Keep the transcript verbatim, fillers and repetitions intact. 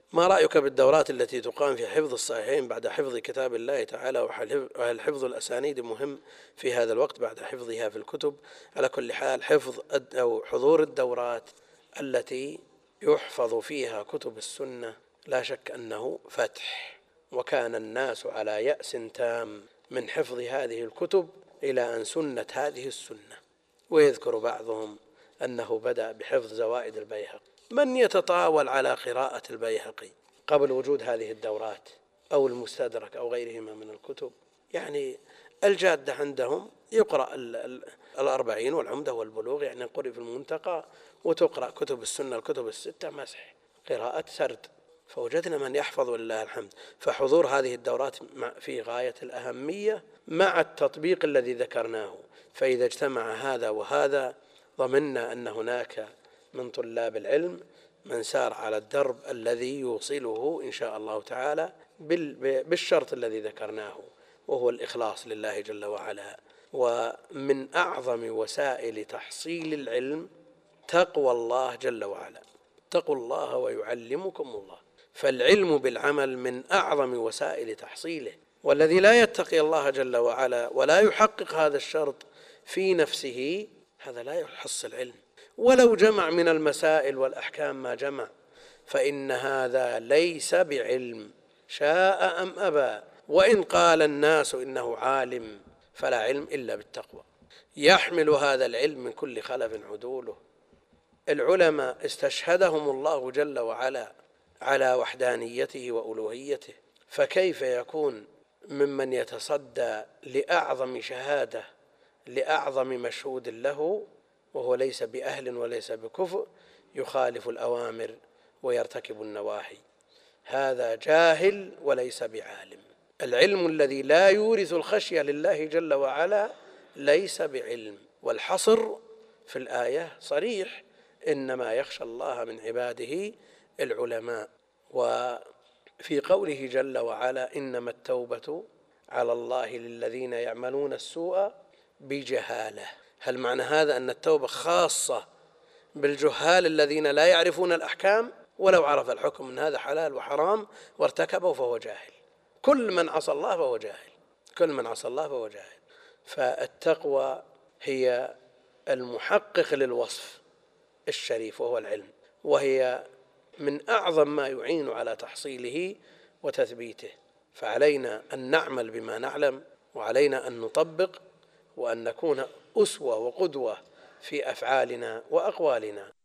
ما رأيك بالدورات التي تقام في حفظ الصحيحين بعد حفظ كتاب الله تعالى؟ وهل حفظ الأسانيد مهم في هذا الوقت بعد حفظها في الكتب؟ على كل حال، حفظ أو حضور الدورات التي يحفظ فيها كتب السنة لا شك أنه فتح، وكان الناس على يأس تام من حفظ هذه الكتب إلى أن سنت هذه السنة. ويذكر بعضهم أنه بدأ بحفظ زوائد البيهقي. من يتطاول على قراءة البيهقي قبل وجود هذه الدورات أو المستدرك أو غيرهما من الكتب؟ يعني الجادة عندهم يقرأ الأربعين والعمدة والبلوغ، يعني قرئ في المنتقى، وتقرأ كتب السنة الكتب الستة مسح قراءة سرد. فوجدنا من يحفظ ولله الحمد. فحضور هذه الدورات في غاية الأهمية مع التطبيق الذي ذكرناه. فإذا اجتمع هذا وهذا ضمننا أن هناك من طلاب العلم من سار على الدرب الذي يوصله إن شاء الله تعالى بالشرط الذي ذكرناه، وهو الإخلاص لله جل وعلا. ومن أعظم وسائل تحصيل العلم تقوى الله جل وعلا. اتقوا الله ويعلمكم الله. فالعلم بالعمل من أعظم وسائل تحصيله، والذي لا يتقي الله جل وعلا ولا يحقق هذا الشرط في نفسه هذا لا يحصل علم، ولو جمع من المسائل والأحكام ما جمع، فإن هذا ليس بعلم شاء أم أبى. وإن قال الناس إنه عالم فلا علم إلا بالتقوى. يحمل هذا العلم من كل خلف عدوله. العلماء استشهدهم الله جل وعلا على وحدانيته وألوهيته، فكيف يكون ممن يتصدى لأعظم شهادة لأعظم مشهود له وهو ليس بأهل وليس بكفء يخالف الأوامر ويرتكب النواهي؟ هذا جاهل وليس بعالم. العلم الذي لا يورث الخشية لله جل وعلا ليس بعلم. والحصر في الآية صريح: إنما يخشى الله من عباده العلماء. وفي قوله جل وعلا: إنما التوبة على الله للذين يعملون السوء بجهالة. هل معنى هذا أن التوبة خاصة بالجهال الذين لا يعرفون الأحكام؟ ولو عرف الحكم من هذا حلال وحرام وارتكبه فهو جاهل. كل من عصى الله فهو جاهل، كل من عصى الله فهو جاهل. فالتقوى هي المحقق للوصف الشريف وهو العلم، وهي من أعظم ما يعين على تحصيله وتثبيته. فعلينا أن نعمل بما نعلم، وعلينا أن نطبق، وأن نكون أسوة وقدوة في أفعالنا وأقوالنا.